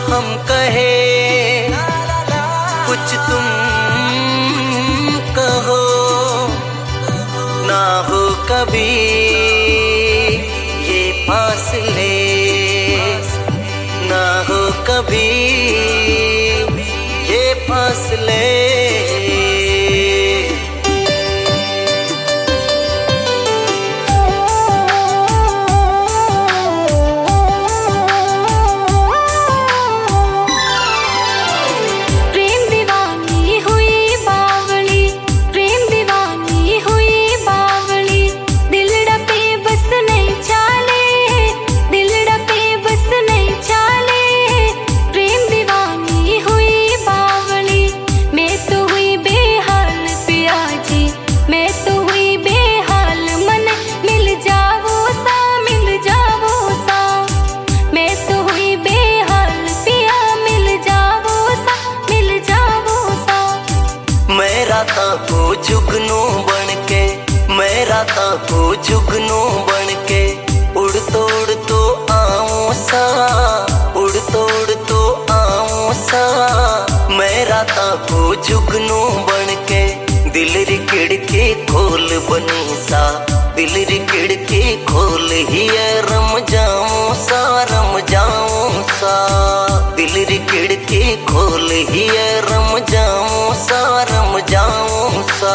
हम कहे कुछ तुम कहो, ना हो कभी ये फासले, ना हो कभी ये फासले। को जुगनू बनके, मैं राता को जुगनू बनके उड़ तो आऊं सा, उड़ तो आऊं सा। मैं राता को जुगनू बनके दिल रिकड़ के खोल बनी सा, दिल रिकड़ के खोल ही रम जाऊं सा, रम जाऊं सा। दिल रिकड़ के खोल ही रम जाऊं सा, रम जाऊं सा।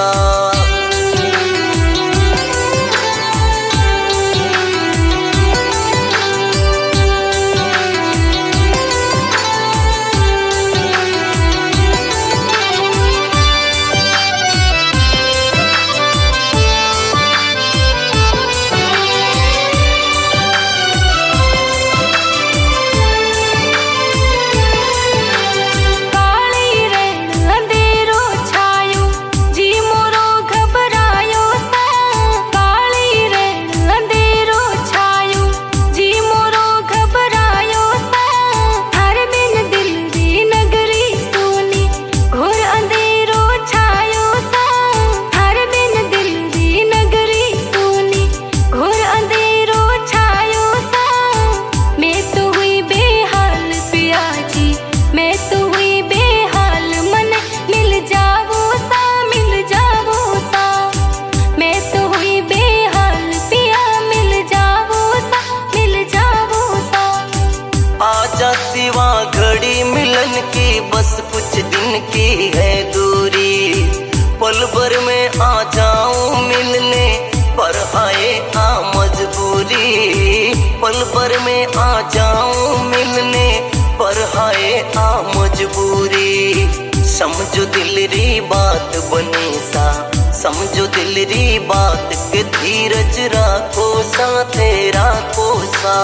सिवा घड़ी मिलन की बस कुछ दिन की है दूरी, पल भर में आ जाऊं मिलने पर हाय आ मजबूरी। पल भर में आ जाऊं मिलने पर हाय आ मजबूरी। समझो दिल री बात बनी सा, समझो दिल री बात के धीरज राखो सा, तेरा को सा।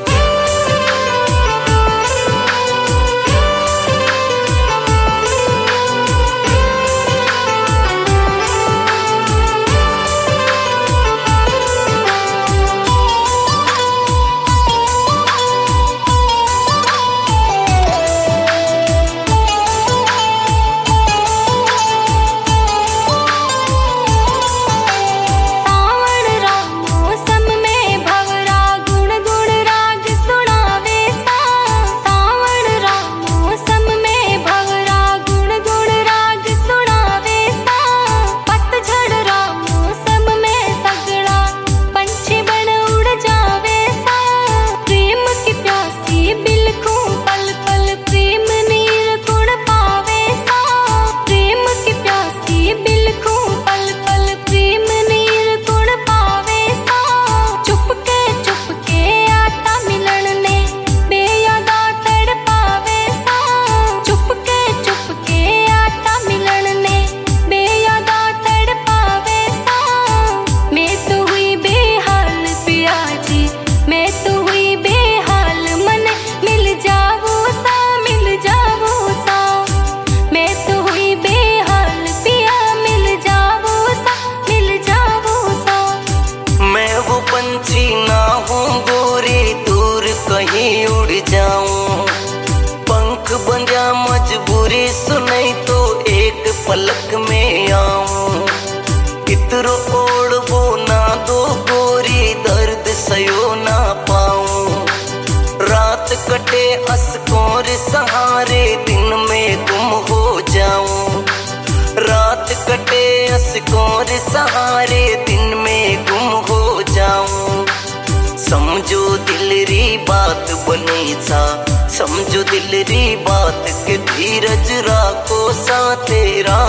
मजबूरी सुनई तो एक पलक में आऊं। इतरो ओढ़बो ना दो गोरी, दर्द सयो ना पाऊं। रात कटे असकोर सहारे दिन में गुम हो जाऊं, रात कटे असकोर सहारे दिन में गुम हो जाऊं। समझो दिल री बात बनी सा, समझो दिल री बात के धीरज राखो सा तेरा